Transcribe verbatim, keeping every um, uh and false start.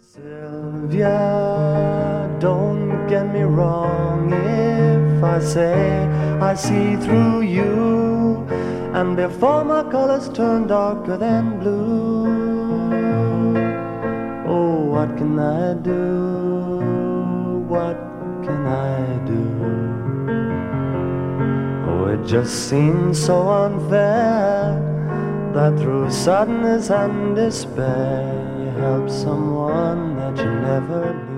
Sylvia, don't get me wrong if I say I see through you, and before my colors turn darker than blue. Oh, what can I do? What can I do? Oh, it just seems so unfair that through sadness and despair you help someone that you never knew.